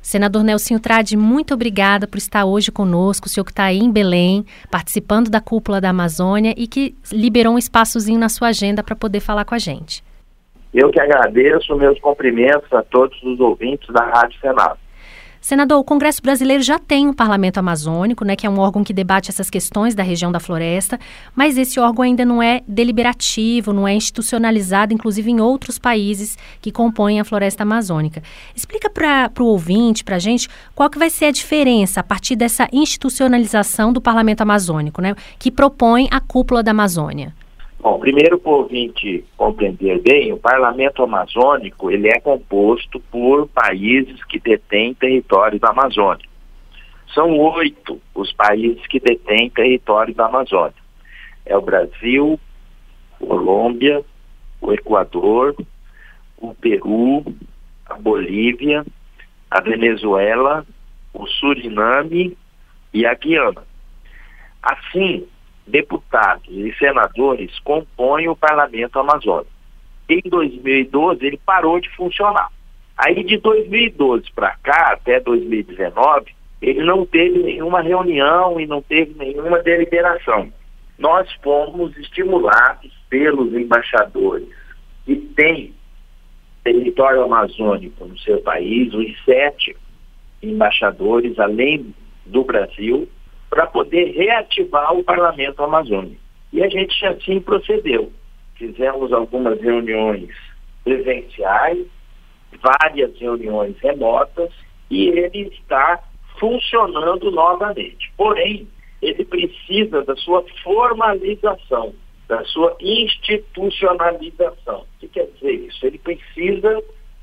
Senador Nelsinho Trade, muito obrigada por estar hoje conosco, o senhor que está aí em Belém, participando da Cúpula da Amazônia e que liberou um espaçozinho na sua agenda para poder falar com a gente. Eu que agradeço, meus cumprimentos a todos os ouvintes da Rádio Senado. Senador, o Congresso Brasileiro já tem um Parlamento Amazônico, né, que é um órgão que debate essas questões da região da floresta, mas esse órgão ainda não é deliberativo, não é institucionalizado, inclusive em outros países que compõem a floresta amazônica. Explica para o ouvinte, para a gente, qual que vai ser a diferença a partir dessa institucionalização do Parlamento Amazônico, né, que propõe a Cúpula da Amazônia. Bom, primeiro, para o ouvinte compreender bem, o Parlamento Amazônico ele é composto por países que detêm território da Amazônia. São 8 os países que detêm território da Amazônia. É o Brasil, Colômbia, o Equador, o Peru, a Bolívia, a Venezuela, o Suriname e a Guiana. Assim, deputados e senadores compõem o Parlamento Amazônico. Em 2012, ele parou de funcionar. Aí, de 2012 para cá, até 2019, ele não teve nenhuma reunião e não teve nenhuma deliberação. Nós fomos estimulados pelos embaixadores que têm território amazônico no seu país, os 7 embaixadores, além do Brasil, para poder reativar o Parlamento Amazônico. E a gente assim procedeu. Fizemos algumas reuniões presenciais, várias reuniões remotas, e ele está funcionando novamente. Porém, ele precisa da sua formalização, da sua institucionalização. O que quer dizer isso? Ele precisa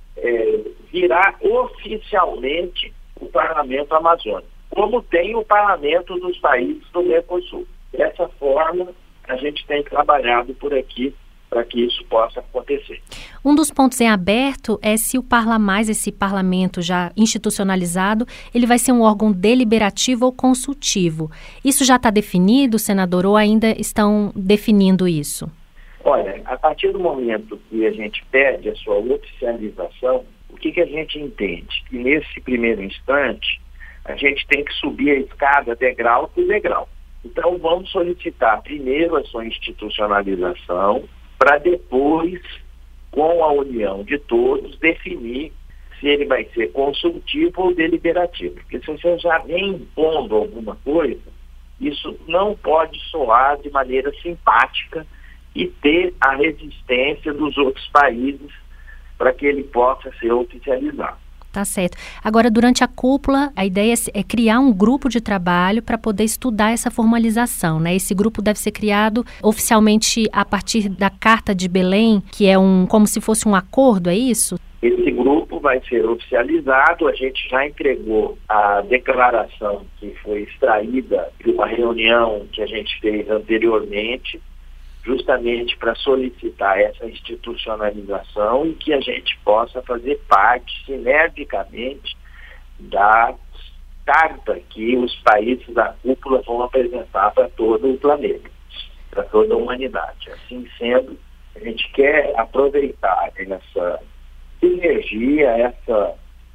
virar oficialmente o Parlamento Amazônico, como tem o parlamento dos países do Mercosul. Dessa forma, a gente tem trabalhado por aqui para que isso possa acontecer. Um dos pontos em aberto é se o Parlamais, esse parlamento já institucionalizado, ele vai ser um órgão deliberativo ou consultivo. Isso já está definido, senador, ou ainda estão definindo isso? Olha, a partir do momento que a gente pede a sua oficialização, o que a gente entende? Que nesse primeiro instante, a gente tem que subir a escada degrau por degrau. Então, vamos solicitar primeiro a sua institucionalização, para depois, com a união de todos, definir se ele vai ser consultivo ou deliberativo. Porque se você já vem impondo alguma coisa, isso não pode soar de maneira simpática e ter a resistência dos outros países para que ele possa ser oficializado. Tá certo. Agora, durante a cúpula, a ideia é criar um grupo de trabalho para poder estudar essa formalização, né? Esse grupo deve ser criado oficialmente a partir da Carta de Belém, que é como se fosse um acordo, é isso? Esse grupo vai ser oficializado, a gente já entregou a declaração que foi extraída de uma reunião que a gente fez anteriormente, justamente para solicitar essa institucionalização e que a gente possa fazer parte sinergicamente da carta que os países da cúpula vão apresentar para todo o planeta, para toda a humanidade. Assim sendo, a gente quer aproveitar essa sinergia, essa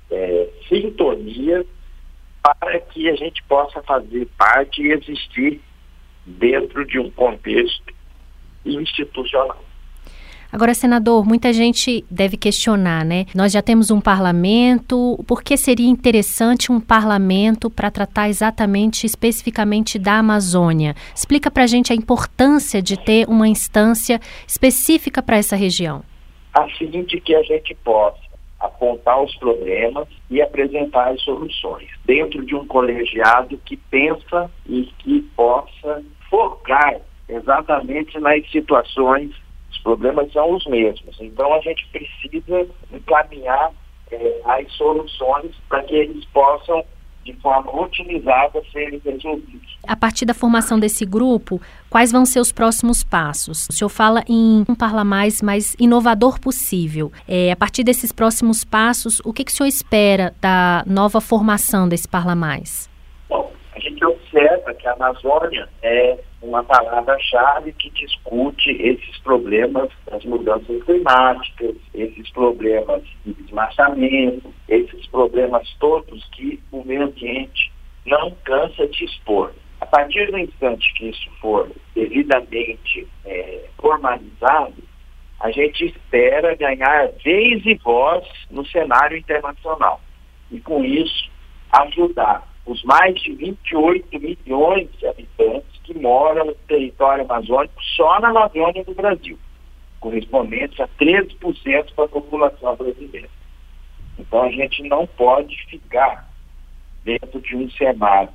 sintonia para que a gente possa fazer parte e existir dentro de um contexto institucional. Agora, senador, muita gente deve questionar, né? Nós já temos um parlamento, por que seria interessante um parlamento para tratar especificamente da Amazônia? Explica para a gente a importância de ter uma instância específica para essa região. A fim de que a gente possa apontar os problemas e apresentar as soluções dentro de um colegiado que pensa e que possa focar exatamente nas situações. Os problemas são os mesmos, então a gente precisa encaminhar as soluções para que eles possam, de forma otimizada, serem resolvidos. A partir da formação desse grupo, quais vão ser os próximos passos? O senhor fala em um Parlamais mais inovador possível. A partir desses próximos passos, o que o senhor espera da nova formação desse Parlamais? Bom, a gente observa que a Amazônia é uma palavra-chave que discute esses problemas das mudanças climáticas, esses problemas de desmatamento, esses problemas todos que o meio ambiente não cansa de expor. A partir do instante que isso for devidamente formalizado, a gente espera ganhar vez e voz no cenário internacional. E com isso, ajudar os mais de 28 milhões de habitantes que moram no território amazônico só na Amazônia do Brasil, correspondente a 13% da população brasileira. Então a gente não pode ficar dentro de um cenário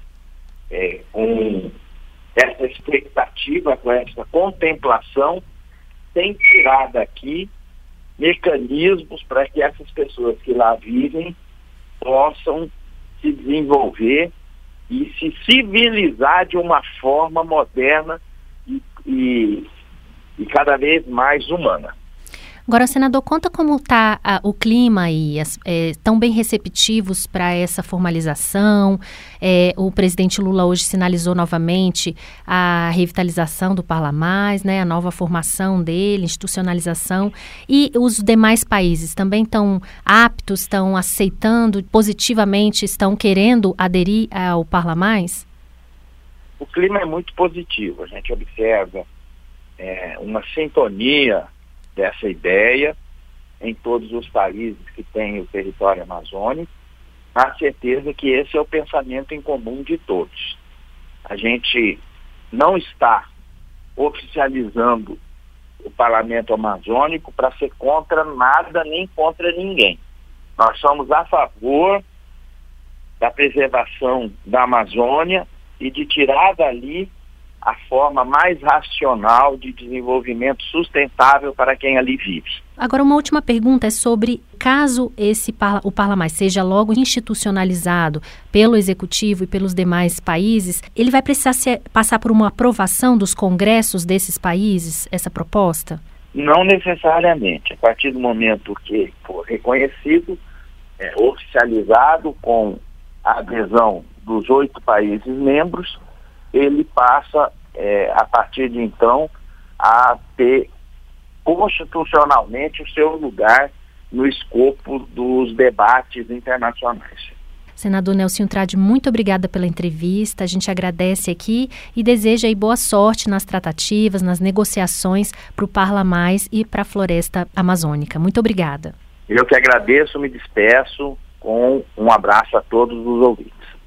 com essa expectativa, com essa contemplação, sem tirar daqui mecanismos para que essas pessoas que lá vivem possam se desenvolver e se civilizar de uma forma moderna e cada vez mais humana. Agora, senador, conta como está o clima aí, estão bem receptivos para essa formalização. O presidente Lula hoje sinalizou novamente a revitalização do Parla Mais, né, a nova formação dele, institucionalização. E os demais países também estão aptos, estão aceitando positivamente, estão querendo aderir ao Parla Mais? O clima é muito positivo. A gente observa uma sintonia dessa ideia em todos os países que têm o território amazônico, a certeza que esse é o pensamento em comum de todos. A gente não está oficializando o Parlamento Amazônico para ser contra nada nem contra ninguém. Nós somos a favor da preservação da Amazônia e de tirar dali a forma mais racional de desenvolvimento sustentável para quem ali vive. Agora, uma última pergunta é sobre, caso o Parla Mais seja logo institucionalizado pelo Executivo e pelos demais países, ele vai precisar passar por uma aprovação dos congressos desses países, essa proposta? Não necessariamente. A partir do momento que for reconhecido, oficializado com a adesão dos 8 países membros, ele passa, a partir de então, a ter constitucionalmente o seu lugar no escopo dos debates internacionais. Senador Nelsinho Trade, muito obrigada pela entrevista. A gente agradece aqui e deseja aí boa sorte nas tratativas, nas negociações para o Parla Mais e para a floresta amazônica. Muito obrigada. Eu que agradeço, me despeço com um abraço a todos os ouvintes.